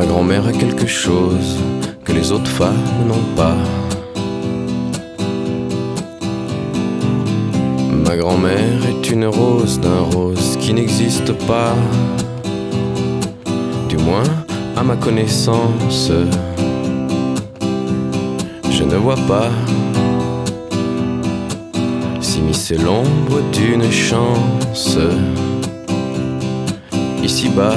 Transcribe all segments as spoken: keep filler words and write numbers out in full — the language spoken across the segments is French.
grand-mère a quelque chose que les autres femmes n'ont pas. Ma grand-mère est une rose d'un rose qui n'existe pas. Du moins, à ma connaissance, je ne vois pas s'immiscer l'ombre d'une chance ici-bas.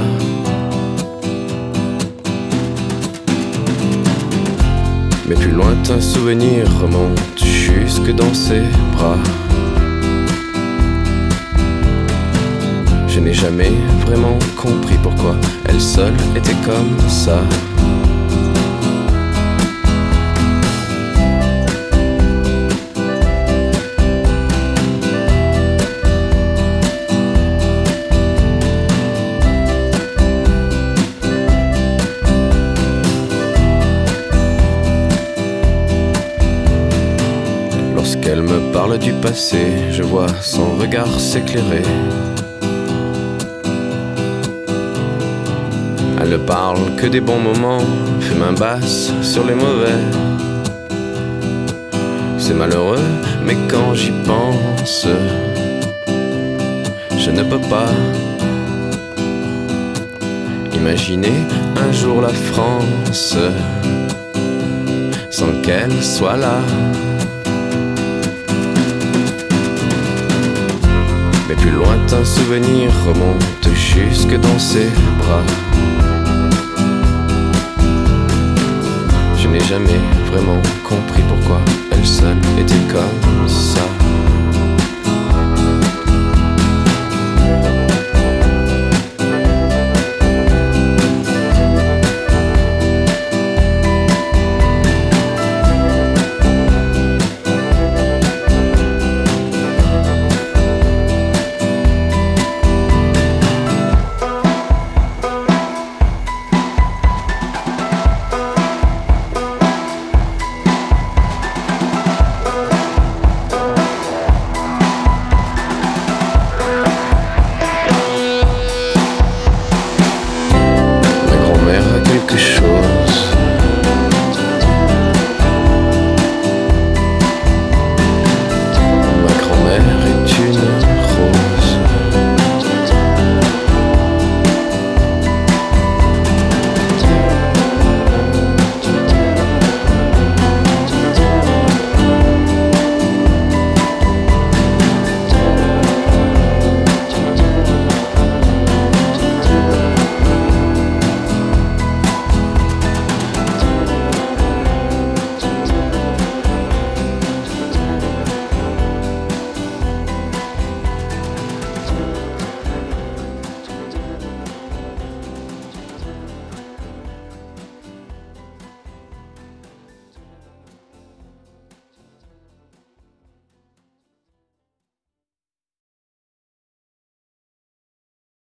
Mes plus lointains souvenirs remontent jusque dans ses bras. Je n'ai jamais vraiment compris pourquoi elle seule était comme ça. Lorsqu'elle me parle du passé, je vois son regard s'éclairer. Elle ne parle que des bons moments, fait main basse sur les mauvais. C'est malheureux, mais quand j'y pense, je ne peux pas imaginer un jour la France sans qu'elle soit là. Mes plus lointains souvenirs remontent jusque dans ses bras. Je n'ai jamais vraiment compris